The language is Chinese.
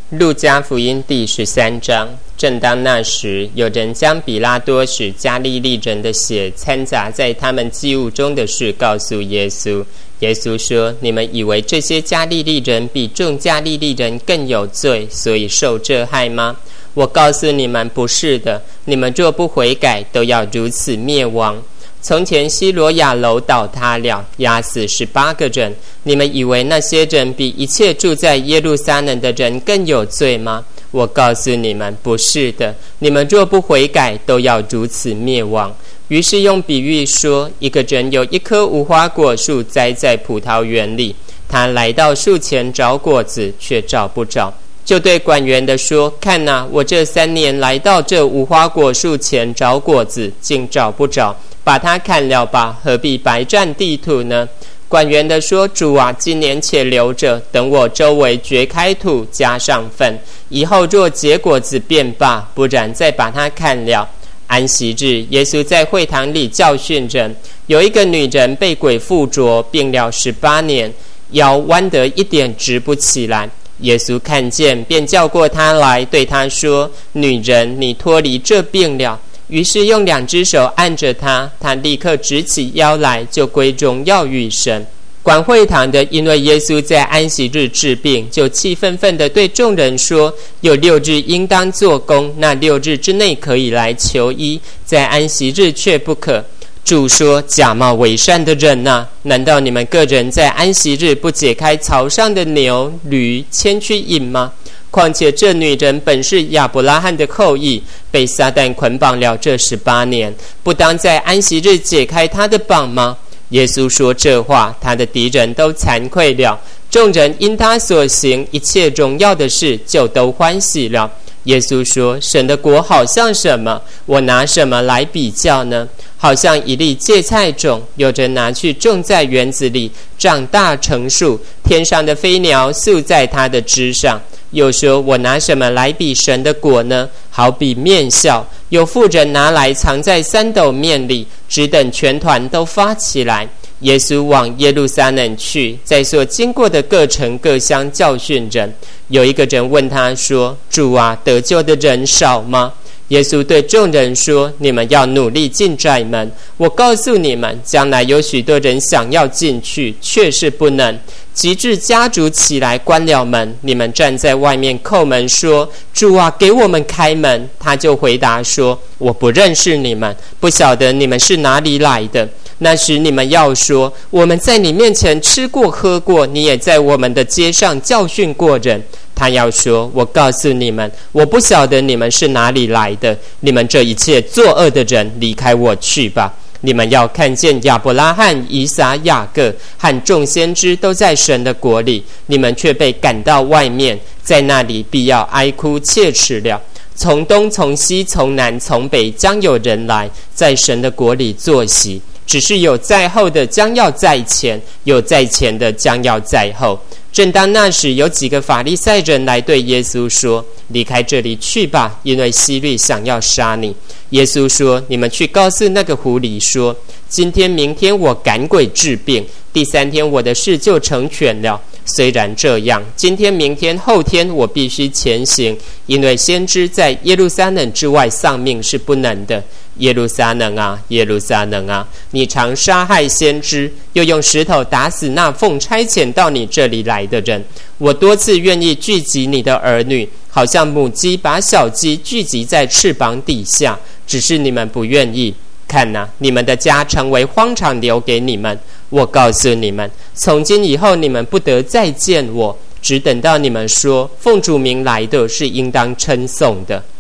路加福音第13章。正当那时，有人将比拉多使加利利人的血掺杂在他们祭物中的事告诉耶稣。耶稣说：你们以为这些加利利人比众加利利人更有罪，所以受这害吗？我告诉你们，不是的。你们若不悔改，都要如此灭亡。从前西罗亚楼倒塌了，压死18个人。你们以为那些人比一切住在耶路撒冷的人更有罪吗？我告诉你们，不是的。你们若不悔改，都要如此灭亡。于是用比喻说，一个人有一棵无花果树栽在葡萄园里，他来到树前找果子，却找不着，就对管园的说：看哪，我这3年来到这无花果树前找果子，竟找不着，把它砍了吧，何必白占地土呢？管园的说：主啊，今年且留着，等我周围掘开土，加上粪，以后若结果子便罢，不然再把它砍了。安息日，耶稣在会堂里教训人，有一个女人被鬼附着，病了18年，腰弯得一点直不起来。耶稣看见，便叫过她来，对她说：女人，你脱离这病了。于是用2只手按着她，她立刻直起腰来，就归荣耀与神。管会堂的因为耶稣在安息日治病，就气愤愤地对众人说：有6日应当做工，那6日之内可以来求医，在安息日却不可。主说：假冒伪善的人啊，难道你们个人在安息日不解开槽上的牛驴牵去饮吗？况且这女人本是亚伯拉罕的后裔，被撒旦捆绑了这18年，不当在安息日解开她的绑吗？耶稣说这话，他的敌人都惭愧了。众人因他所行一切荣耀的事，就都欢喜了。耶稣说：神的国好像什么？我拿什么来比较呢？好像一粒芥菜种，有人拿去种在园子里，长大成树，天上的飞鸟宿在它的枝上。又说：我拿什么来比神的国呢？好比面酵，有妇人拿来藏在3斗面里，只等全团都发起来。耶稣往耶路撒冷去，在所经过的各城各乡教训人。有一个人问他说：主啊，得救的人少吗？耶稣对众人说：你们要努力进窄门。我告诉你们，将来有许多人想要进去，却是不能。及至家主起来关了门，你们站在外面叩门说：主啊，给我们开门。他就回答说：我不认识你们，不晓得你们是哪里来的。那时你们要说：我们在你面前吃过喝过，你也在我们的街上教训过人。他要说：我告诉你们，我不晓得你们是哪里来的，你们这一切作恶的人，离开我去吧。你们要看见亚伯拉罕、以撒、雅各和众先知都在神的国里，你们却被赶到外面，在那里必要哀哭切齿了。从东从西从南从北将有人来，在神的国里坐席，只是有在后的将要在前，有在前的将要在后。正当那时，有几个法利赛人来对耶稣说：离开这里去吧，因为希律想要杀你。耶稣说：你们去告诉那个狐狸说：今天明天我赶鬼治病，第3天我的事就成全了。虽然这样，今天明天后天我必须前行，因为先知在耶路撒冷之外丧命是不能的。耶路撒冷啊，耶路撒冷啊，你常杀害先知，又用石头打死那奉差遣到你这里来的人。我多次愿意聚集你的儿女，好像母鸡把小鸡聚集在翅膀底下，只是你们不愿意。看哪，你们的家成为荒场，留给你们。我告诉你们，从今以后你们不得再见我，只等到你们说：奉主名来的是应当称颂的。